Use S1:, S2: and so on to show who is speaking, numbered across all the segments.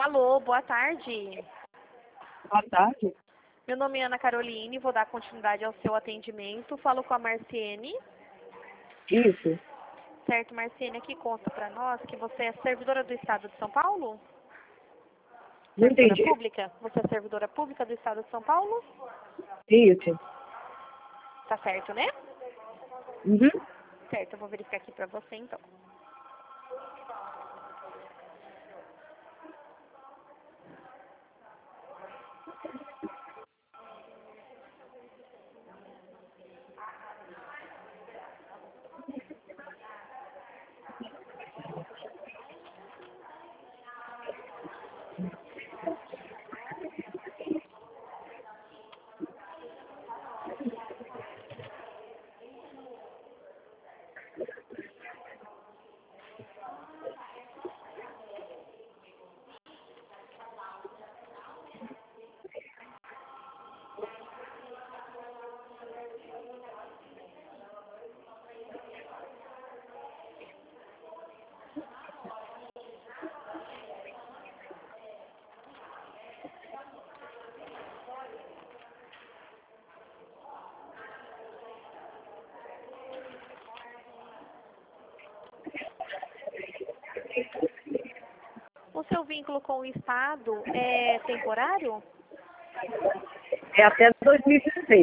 S1: Alô, boa tarde.
S2: Boa tarde.
S1: Meu nome é Ana Caroline, vou dar continuidade ao seu atendimento. Falo com a Marciene.
S2: Isso.
S1: Certo, Marciene, aqui consta para nós que você é servidora do Estado de São Paulo?
S2: Não
S1: Servidora
S2: entendi.
S1: pública? Você é servidora pública do Estado de São Paulo?
S2: Isso.
S1: Tá certo, né?
S2: Uhum.
S1: Certo, eu vou verificar aqui para você então. O seu vínculo com o Estado é temporário?
S2: É até 2026.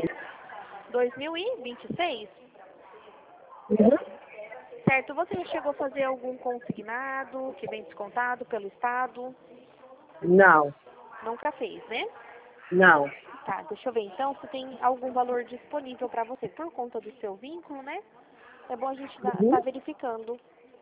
S1: 2026?
S2: Uhum.
S1: Certo, você já chegou a fazer algum consignado que vem descontado pelo Estado?
S2: Não.
S1: Nunca fez, né?
S2: Não.
S1: Tá, deixa eu ver então se tem algum valor disponível para você por conta do seu vínculo, né? É bom a gente tá
S2: Uhum.
S1: verificando.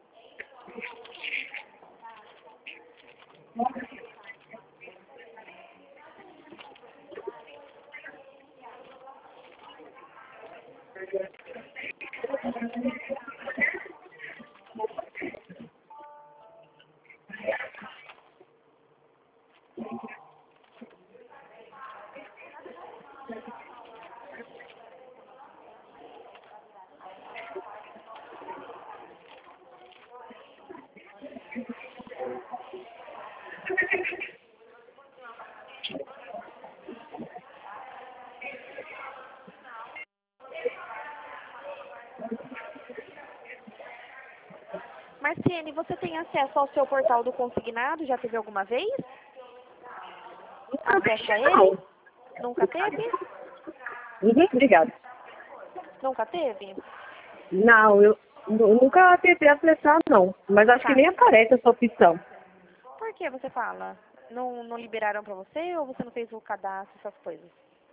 S1: Marciene, você tem acesso ao seu portal do consignado? Já teve alguma vez? Acesso a ele?
S2: Não.
S1: Nunca teve?
S2: Uhum. Obrigada.
S1: Nunca teve?
S2: Não, eu nunca tentei acessar, não. Mas acho que
S1: Tá.
S2: nem aparece essa opção.
S1: Por que você fala? Não liberaram para você ou você não fez o cadastro, essas coisas?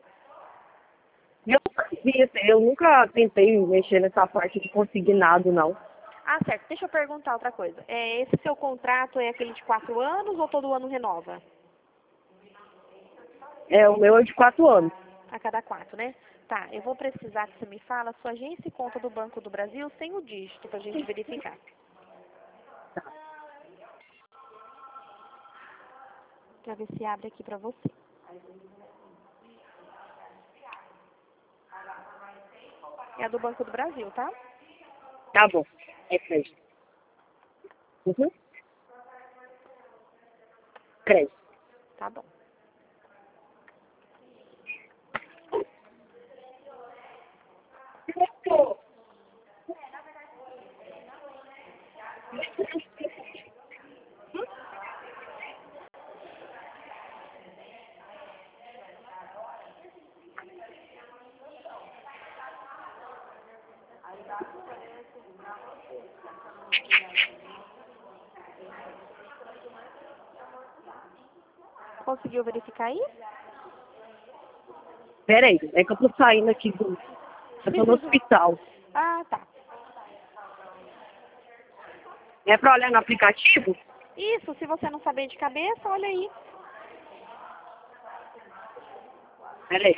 S2: Eu nunca vi, assim, eu nunca tentei mexer nessa parte de consignado, não.
S1: Ah, certo. Deixa eu perguntar outra coisa. Esse seu contrato é aquele de 4 anos ou todo ano renova?
S2: É, o meu é de 4 anos.
S1: A cada 4, né? Tá, eu vou precisar que você me fala a sua agência e conta do Banco do Brasil sem o dígito pra gente verificar. Pra ver se abre aqui pra você. É a do Banco do Brasil, tá?
S2: Tá bom. É crédito. Uhum. Crédito.
S1: Tá bom. Conseguiu verificar aí?
S2: Peraí, é que eu tô saindo aqui do... Eu tô no hospital.
S1: Ah, tá.
S2: É pra olhar no aplicativo?
S1: Isso, se você não saber de cabeça, olha aí.
S2: Peraí.